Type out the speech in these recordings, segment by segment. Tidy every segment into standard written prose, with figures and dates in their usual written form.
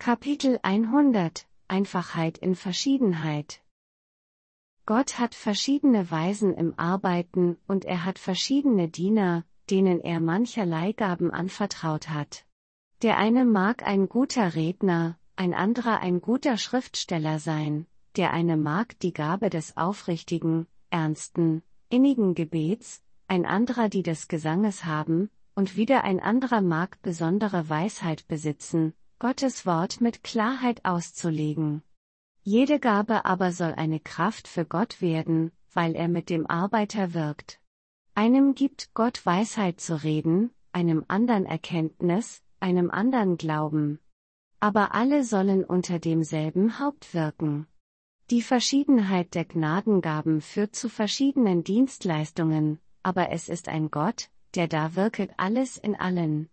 Kapitel 100 Einfachheit in Verschiedenheit. Gott hat verschiedene Weisen im Arbeiten und er hat verschiedene Diener, denen er mancherlei Gaben anvertraut hat. Der eine mag ein guter Redner, ein anderer ein guter Schriftsteller sein, der eine mag die Gabe des aufrichtigen, ernsten, innigen Gebets, ein anderer die des Gesanges haben, und wieder ein anderer mag besondere Weisheit besitzen, Gottes Wort mit Klarheit auszulegen. Jede Gabe aber soll eine Kraft für Gott werden, weil er mit dem Arbeiter wirkt. Einem gibt Gott Weisheit zu reden, einem andern Erkenntnis, einem andern Glauben. Aber alle sollen unter demselben Haupt wirken. Die Verschiedenheit der Gnadengaben führt zu verschiedenen Dienstleistungen, aber es ist ein Gott, der da wirket alles in allen.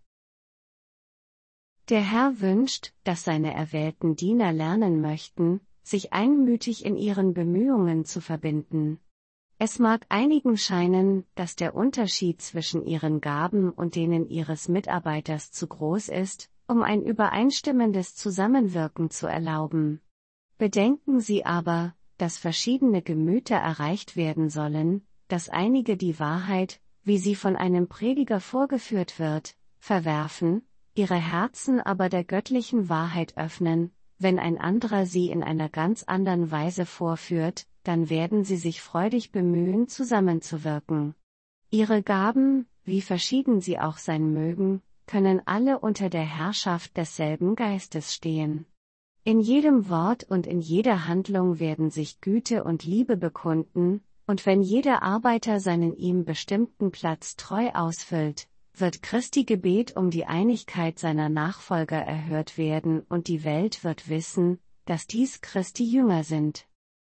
Der Herr wünscht, dass seine erwählten Diener lernen möchten, sich einmütig in ihren Bemühungen zu verbinden. Es mag einigen scheinen, dass der Unterschied zwischen ihren Gaben und denen ihres Mitarbeiters zu groß ist, um ein übereinstimmendes Zusammenwirken zu erlauben. Bedenken Sie aber, dass verschiedene Gemüter erreicht werden sollen, dass einige die Wahrheit, wie sie von einem Prediger vorgeführt wird, verwerfen, ihre Herzen aber der göttlichen Wahrheit öffnen. Wenn ein anderer sie in einer ganz anderen Weise vorführt, dann werden sie sich freudig bemühen, zusammenzuwirken. Ihre Gaben, wie verschieden sie auch sein mögen, können alle unter der Herrschaft desselben Geistes stehen. In jedem Wort und in jeder Handlung werden sich Güte und Liebe bekunden, und wenn jeder Arbeiter seinen ihm bestimmten Platz treu ausfüllt, wird Christi Gebet um die Einigkeit seiner Nachfolger erhört werden und die Welt wird wissen, dass dies Christi Jünger sind.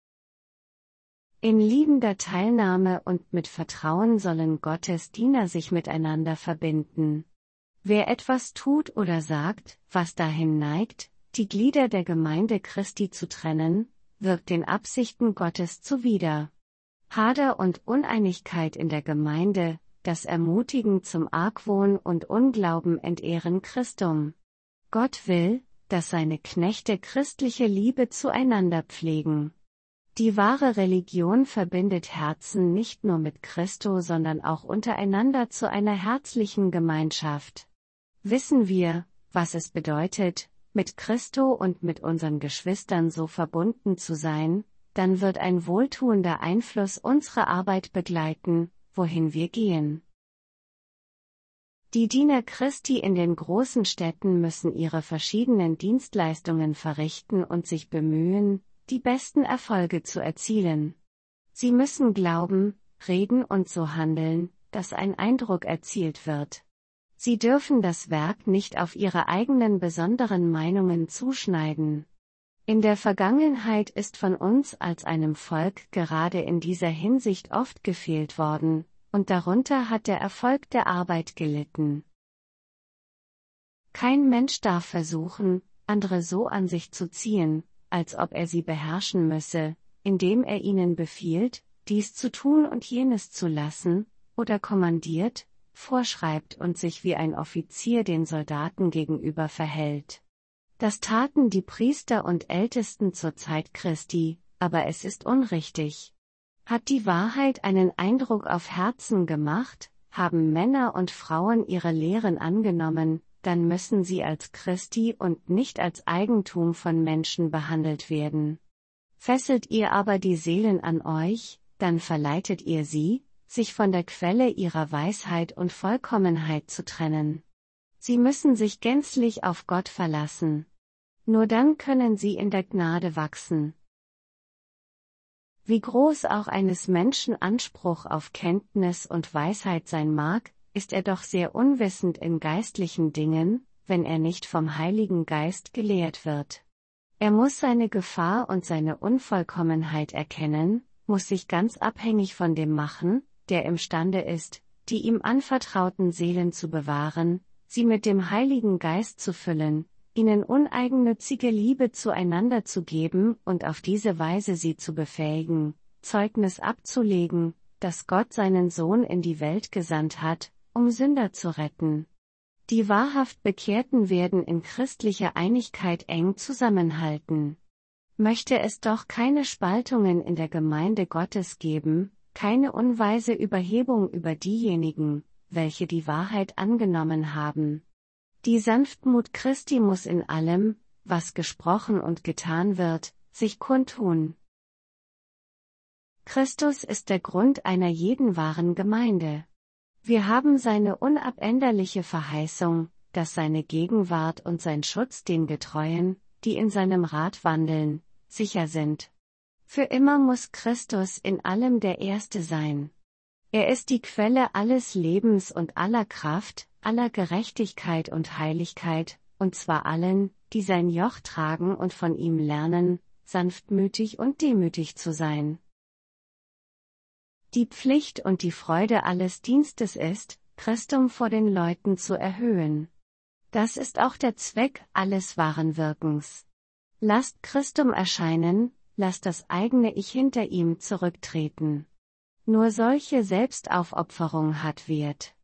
In liebender Teilnahme und mit Vertrauen sollen Gottes Diener sich miteinander verbinden. Wer etwas tut oder sagt, was dahin neigt, die Glieder der Gemeinde Christi zu trennen, wirkt den Absichten Gottes zuwider. Hader und Uneinigkeit in der Gemeinde, das Ermutigen zum Argwohn und Unglauben entehren Christum. Gott will, dass seine Knechte christliche Liebe zueinander pflegen. Die wahre Religion verbindet Herzen nicht nur mit Christo, sondern auch untereinander zu einer herzlichen Gemeinschaft. Wissen wir, was es bedeutet, mit Christo und mit unseren Geschwistern so verbunden zu sein, dann wird ein wohltuender Einfluss unsere Arbeit begleiten, wohin wir gehen. Die Diener Christi in den großen Städten müssen ihre verschiedenen Dienstleistungen verrichten und sich bemühen, die besten Erfolge zu erzielen. Sie müssen glauben, reden und so handeln, dass ein Eindruck erzielt wird. Sie dürfen das Werk nicht auf ihre eigenen besonderen Meinungen zuschneiden. In der Vergangenheit ist von uns als einem Volk gerade in dieser Hinsicht oft gefehlt worden, und darunter hat der Erfolg der Arbeit gelitten. Kein Mensch darf versuchen, andere so an sich zu ziehen, als ob er sie beherrschen müsse, indem er ihnen befiehlt, dies zu tun und jenes zu lassen, oder kommandiert, vorschreibt und sich wie ein Offizier den Soldaten gegenüber verhält. Das taten die Priester und Ältesten zur Zeit Christi, aber es ist unrichtig. Hat die Wahrheit einen Eindruck auf Herzen gemacht, haben Männer und Frauen ihre Lehren angenommen, dann müssen sie als Christi und nicht als Eigentum von Menschen behandelt werden. Fesselt ihr aber die Seelen an euch, dann verleitet ihr sie, sich von der Quelle ihrer Weisheit und Vollkommenheit zu trennen. Sie müssen sich gänzlich auf Gott verlassen. Nur dann können sie in der Gnade wachsen. Wie groß auch eines Menschen Anspruch auf Kenntnis und Weisheit sein mag, ist er doch sehr unwissend in geistlichen Dingen, wenn er nicht vom Heiligen Geist gelehrt wird. Er muss seine Gefahr und seine Unvollkommenheit erkennen, muss sich ganz abhängig von dem machen, der imstande ist, die ihm anvertrauten Seelen zu bewahren, sie mit dem Heiligen Geist zu füllen, ihnen uneigennützige Liebe zueinander zu geben und auf diese Weise sie zu befähigen, Zeugnis abzulegen, dass Gott seinen Sohn in die Welt gesandt hat, um Sünder zu retten. Die wahrhaft Bekehrten werden in christlicher Einigkeit eng zusammenhalten. Möchte es doch keine Spaltungen in der Gemeinde Gottes geben, keine unweise Überhebung über diejenigen, welche die Wahrheit angenommen haben. Die Sanftmut Christi muss in allem, was gesprochen und getan wird, sich kundtun. Christus ist der Grund einer jeden wahren Gemeinde. Wir haben seine unabänderliche Verheißung, dass seine Gegenwart und sein Schutz den Getreuen, die in seinem Rat wandeln, sicher sind. Für immer muss Christus in allem der Erste sein. Er ist die Quelle alles Lebens und aller Kraft, aller Gerechtigkeit und Heiligkeit, und zwar allen, die sein Joch tragen und von ihm lernen, sanftmütig und demütig zu sein. Die Pflicht und die Freude alles Dienstes ist, Christum vor den Leuten zu erhöhen. Das ist auch der Zweck alles wahren Wirkens. Lasst Christum erscheinen, lasst das eigene Ich hinter ihm zurücktreten. Nur solche Selbstaufopferung hat Wert.